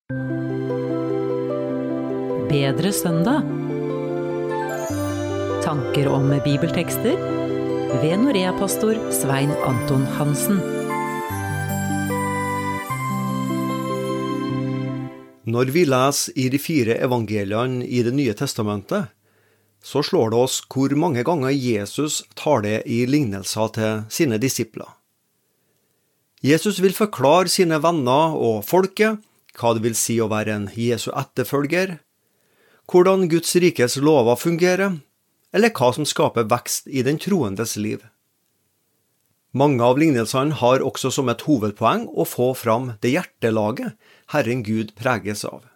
Bedre søndag. Tanker om bibeltekster ved Norea-pastor Svein Anton Hansen. Når vi leser i de 4 evangeliene i Det nye testamentet, så slår det oss hvor mange ganger Jesus tar det i lignelser til sine disipler. Jesus vil forklare sine venner og folket hva det vil si å være en Jesu etterfølger, hvordan Guds rikes lover fungerer, eller hva som skaper vekst i den troendes liv. Mange av lignelsene har også som et hovedpoeng å få fram det hjertelaget Herren Gud preges av.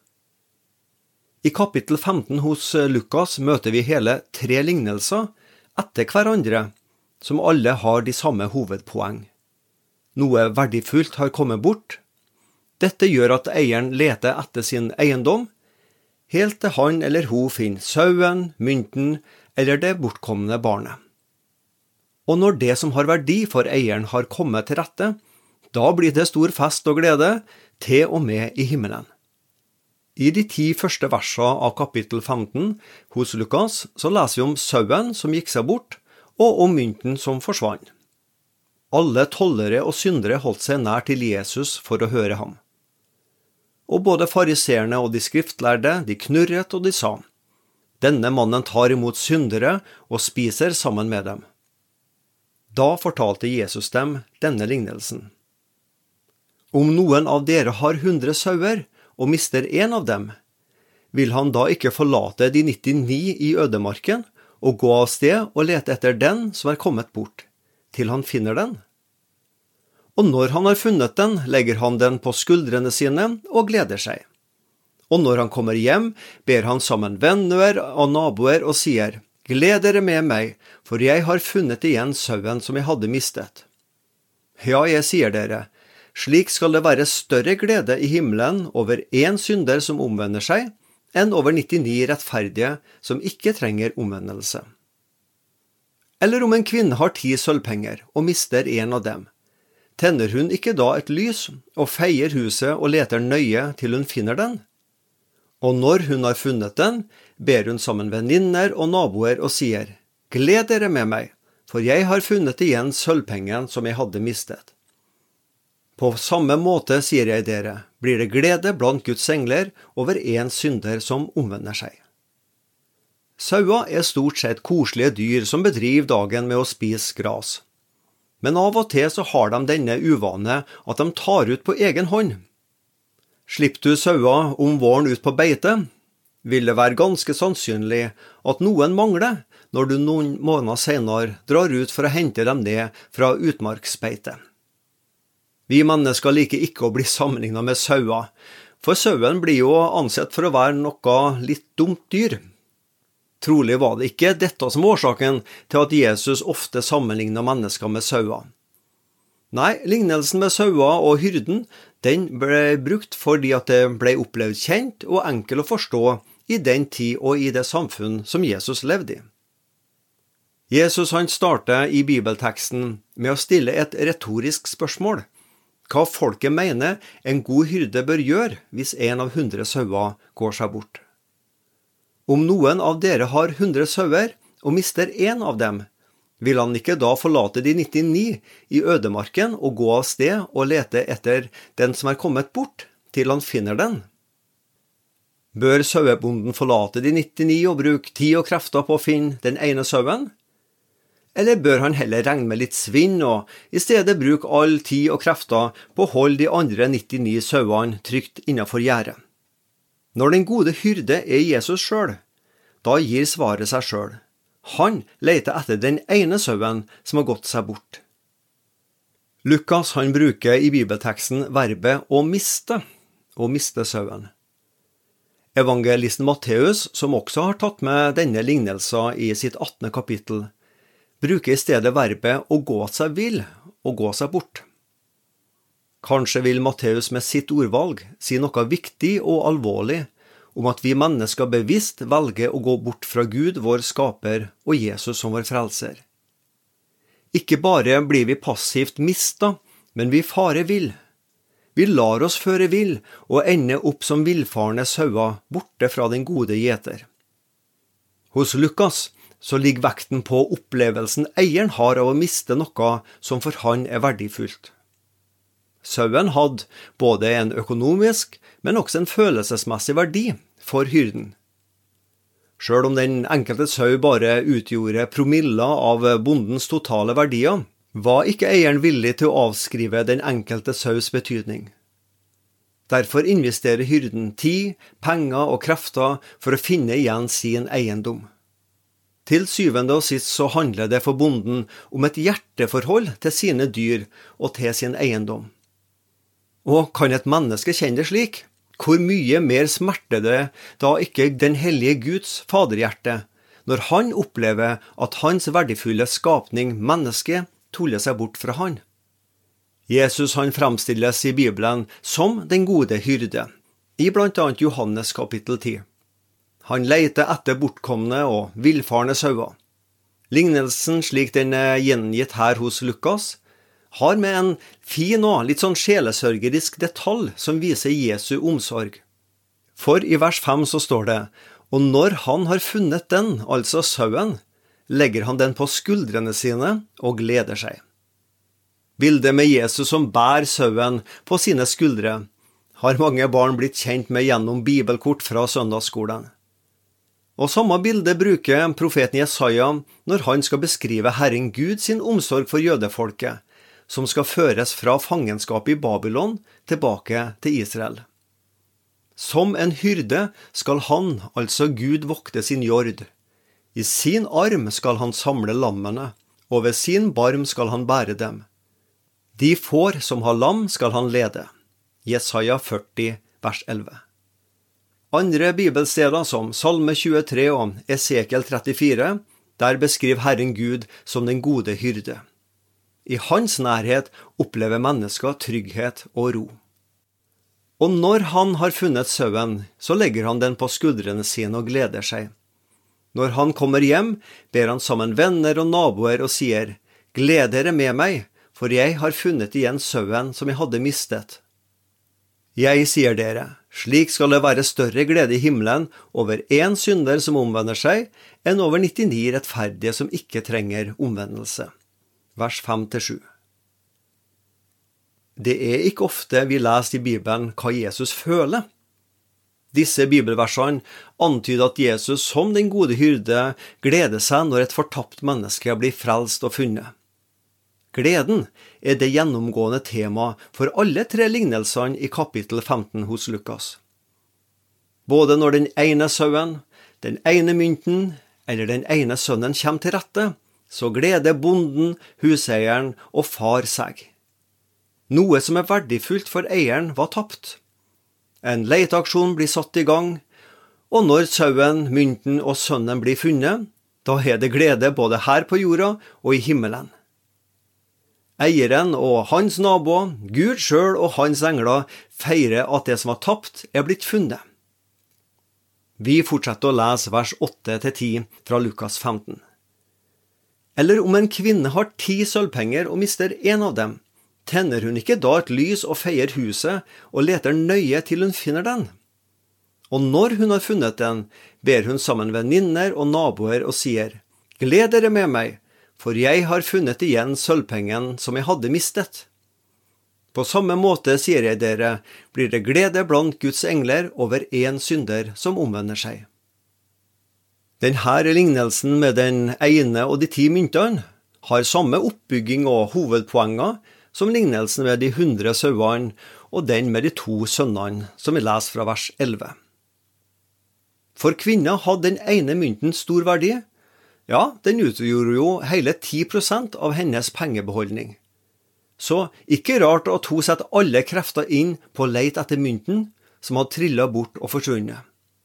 I kapittel 15 hos Lukas møter vi hele 3 lignelser etter hverandre, som alle har de samme hovedpoeng. Noe verdifullt har kommet bort. Dette gjør at eieren leter etter sin eiendom, helt til han eller hun finner sauen, mynten eller det bortkomne barnet. Og når det som har verdi for eieren har kommet til rette, da blir det stor fest og glede, til og med i himmelen. I de 10 første versene av kapittel 15 hos Lukas så leser vi om sauen som gikk seg bort, og om mynten som forsvant. Alle tollere og syndere holdt seg nær til Jesus for å høre ham. Og både fariseerne og de skriftlærde, de knurret og de sa, «Denne mannen tar imot syndere og spiser sammen med dem.» Da fortalte Jesus dem denne lignelsen. «Om noen av dere har 100 sauer og mister en av dem, vil han da ikke forlate de 99 i ødemarken og gå av sted og lete etter den som er kommet bort, til han finner den? Og når han har funnet den, legger han den på skuldrene sine og gleder seg. Og når han kommer hjem, ber han sammen venner og naboer og sier, «Gled dere med meg, for jeg har funnet igjen sauen som jeg hadde mistet.» Ja, jeg sier dere, slik skal det være større glede i himmelen over en synder som omvender seg, enn over 99 rettferdige som ikke trenger omvendelse. Eller om en kvinne har 10 sølvpenger og mister en av dem, tenner hun ikke da et lys og feier huset og leter nøye til hun finner den? Og når hun har funnet den, ber hun sammen venninner og naboer og sier, «Gled dere med meg, for jeg har funnet igjen sølvpengen som jeg hadde mistet.» På samme måte, sier jeg dere, blir det glede blant Guds engler over en synder som omvender seg. Saua er stort sett koselige dyr som bedriver dagen med å spise gras. Men av og til så har de denne uvane at de tar ut på egen hånd. Slipper du saua om våren ut på beite, vil det være ganske sannsynlig at noen mangler når du noen måneder senere drar ut for å hente dem ned fra utmarksbeite. Vi mennesker liker ikke å bli sammenlignet med saua, for sauen blir jo ansett for å være noe litt dumt dyr. Trolig var det ikke dette som årsaken til at Jesus ofte sammenlignet mennesker med saua. Nei, lignelsen med saua og hyrden, den ble brukt fordi at det ble opplevd kjent og enkel å forstå i den tid og i det samfunn som Jesus levde i. Jesus han starter i bibelteksten med å stille et retorisk spørsmål. Hva folket mener en god hyrde bør gjøre hvis en av 100 sauer går seg bort. Om noen av dere har 100 sauer og mister en av dem, vil han ikke da forlate de 99 i ødemarken og gå av sted og lete etter den som er kommet bort, til han finner den? Bør sauebonden forlate de 99 og bruke tid og krefter på å finne den ene sauen? Eller bør han heller regne med litt svinn og i stedet bruke all tid og krefter på å holde de andre 99 sauene trygt innenfor gjerdet? Når den gode hyrde er Jesus selv, da gir svaret seg selv. Han leter etter den ene sauen som har gått seg bort. Lukas han bruker i bibelteksten verbet å miste sauen. Evangelisten Matteus, som også har tatt med denne lignelsen i sitt 18. kapittel, bruker i stedet verbet å gå seg vill og gå seg bort. Kanskje vil Matteus med sitt ordvalg si noe viktig og alvorlig om at vi mennesker bevisst velger å gå bort fra Gud, vår skaper, og Jesus som vår frelser. Ikke bare blir vi passivt mistet, men vi farer vill. Vi lar oss føre vill og ender opp som villfarne sauer borte fra den gode gjeter. Hos Lukas så ligger vekten på opplevelsen eieren har av å miste noe som for han er verdifullt. Sauen hadde både en økonomisk, men også en følelsesmessig verdi for hyrden. Selv om den enkelte sau bare utgjorde promiller av bondens totale verdier, var ikke eieren villig til å avskrive den enkelte saus betydning. Derfor investerer hyrden tid, penger og krefter for å finne igjen sin eiendom. Til syvende og sist så handler det for bonden om et hjerteforhold til sine dyr og til sin eiendom. Og kan et menneske kjenne det slik? Hvor mye mer smerter det da ikke den hellige Guds faderhjerte, når han opplever at hans verdifulle skapning, mennesket, tuller seg bort fra han? Jesus han fremstilles i Bibelen som den gode hyrde, i blant annet Johannes kapittel 10. Han leter etter bortkomne og villfarne sauer. Lignelsen slik den er gjengitt her hos Lukas, har med en fin og litt sånn sjelesørgerisk detalj som viser Jesu omsorg. For i vers 5 så står det, og når han har funnet den, altså sauen, legger han den på skuldrene sine og gleder seg. Bildet med Jesus som bær sauen på sine skuldre har mange barn blitt kjent med gjennom bibelkort fra søndagsskolen. Og samme bilde bruker profeten Jesaja når han skal beskrive Herren Gud sin omsorg for jødefolket, som skal føres fra fangenskap i Babylon tilbake til Israel. Som en hyrde skal han, altså Gud, vokte sin jord. I sin arm skal han samle lammene, og ved sin barm skal han bære dem. De får som har lam skal han lede. Jesaja 40, vers 11. Andre bibelsteder som Salme 23 og Esekiel 34, der beskriver Herren Gud som den gode hyrde. I hans nærhet opplever mennesker trygghet og ro. Og når han har funnet sauen, så legger han den på skuldrene sine og gleder seg. Når han kommer hjem, ber han sammen venner og naboer og sier, «Gled dere med meg, for jeg har funnet igjen sauen som jeg hadde mistet. Jeg sier dere, slik skal det være større glede i himmelen over en synder som omvender seg, enn over 99 rettferdige som ikke trenger omvendelse.» Vers 5-7. Det er ikke ofte vi leser i Bibelen hva Jesus føler. Disse bibelversene antyder at Jesus som den gode hyrde gleder seg når et fortapt menneske blir frelst og funnet. Gleden er det gjennomgående tema for alle tre lignelsene i kapittel 15 hos Lukas. Både når den ene sauen, den ene mynten eller den ene sønnen kommer til rette, så gleder bonden, huseieren og far seg. Noe som er verdifullt for eieren var tapt. En leteaksjon blir satt i gang, og når sauen, mynten og sønnen blir funnet, da er det glede både her på jorda og i himmelen. Eieren og hans nabo, Gud selv og hans engler feirer at det som var tapt er blitt funnet. Vi fortsetter å lese vers 8-10 fra Lukas 15. Eller om en kvinne har 10 sølvpenger og mister en av dem, tenner hun ikke da et lys og feier huset og leter nøye til hun finner den? Og når hun har funnet den, ber hun sammen venninner og naboer og sier, «Gled dere med meg, for jeg har funnet igjen sølvpengen som jeg hadde mistet.» På samme måte, sier jeg dere, blir det glede blant Guds engler over en synder som omvender seg. Denne lignelsen med den ene og de 10 myntene har samme oppbygging og hovedpoenger som lignelsen med de 100 sauene og den med de 2 sønnene som vi leser fra vers 11. For kvinner hadde den ene mynten stor verdi. Ja, den utgjorde jo hele 10% av hennes pengebeholdning. Så ikke rart at hun setter alle krefter inn på å lete etter mynten som hadde trillet bort og forsvunnet.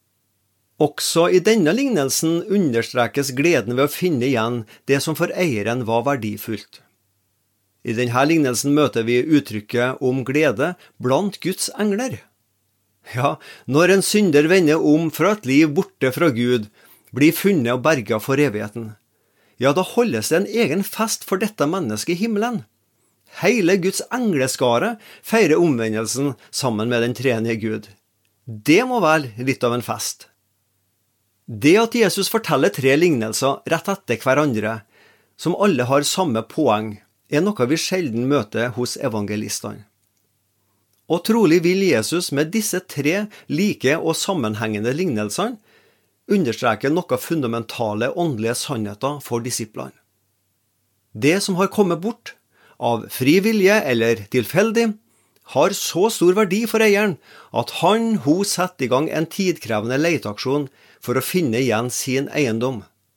Også i denne lignelsen understrekes gleden ved å finne igjen det som for eieren var verdifullt. I denne lignelsen møter vi uttrykket om glede blant Guds engler. Ja, når en synder vender om fra et liv borte fra Gud, blir funnet og berget for evigheten, ja, da holdes det en egen fest for dette mennesket i himmelen. Hele Guds engleskare feirer omvendelsen sammen med den treenige Gud. Det må være litt av en fest. Det at Jesus forteller 3 lignelser rett etter hverandre, som alle har samme poeng, noe vi sjelden møter hos evangelistene. Og trolig vil Jesus med disse 3 like og sammenhengende lignelsene understreke noe fundamentale åndelige sannheter for disiplene. Det som har kommet bort, av fri vilje eller tilfeldig, har så stor verdi for eieren at hun setter i gang en tidkrevende leteaksjon for å finne igjen sin eiendom.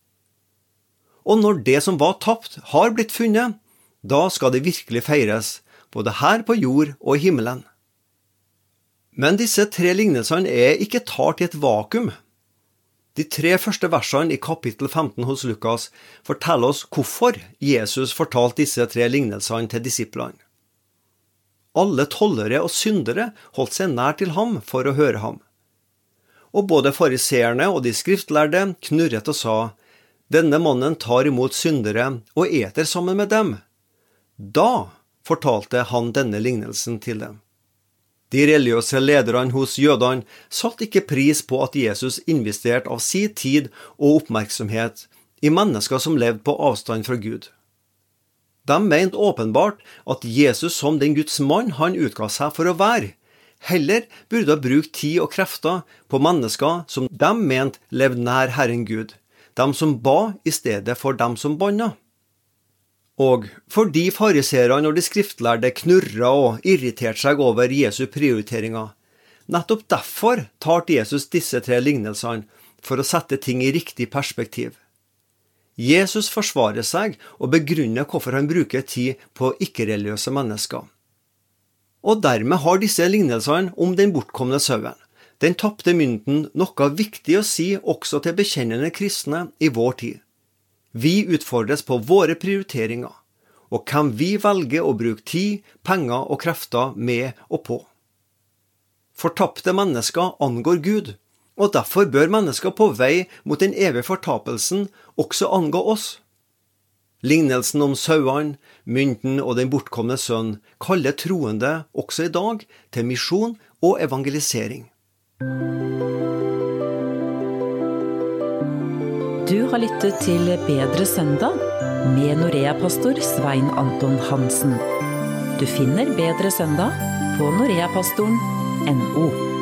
Og når det som var tapt har blitt funnet, da skal det virkelig feires, både her på jord og i himmelen. Men disse 3 lignelsene ikke talt i et vakuum. De 3 første versene i kapittel 15 hos Lukas forteller oss hvorfor Jesus fortalte disse 3 lignelsene til disiplene. Alle tollere og syndere holdt seg nær til ham for å høre ham. Og både fariseerne og de skriftlærde knurret og sa, «Denne mannen tar imot syndere og eter sammen med dem.» Da fortalte han denne lignelsen til dem. De religiøse lederne hos jødene satte ikke pris på at Jesus investerte av sin tid og oppmerksomhet i mennesker som levde på avstand fra Gud. De mente åpenbart at Jesus som den Guds mann han utga seg for å være, heller burde ha brukt tid og krefter på mennesker som de mente levde nær Herren Gud, de som ba i stedet for dem som banna. Og fordi fariserene og de skriftlærde knurret og irriterte seg over Jesu prioriteringer, nettopp derfor talte Jesus disse 3 lignelsene for å sette ting i riktig perspektiv. Jesus forsvarer seg og begrunner hvorfor han bruker tid på ikke-religiøse mennesker. Og dermed har disse lignelsene om den bortkomne sauen, den tapte mynten, noe viktig å si også til bekjennende kristne i vår tid. Vi utfordres på våre prioriteringer, og hvem vi velger å bruke tid, penger og krefter med og på. Fortapte mennesker angår Gud, og derfor bør mennesker på vei mot den evige fortapelsen også angå oss. Lignelsen om sauene, mynten og den bortkomne sønn kaller troende også i dag til misjon og evangelisering. Du har lyttet til Bedre søndag med Norea-pastor Svein Anton Hansen. Du finner Bedre søndag på noreapastoren.no.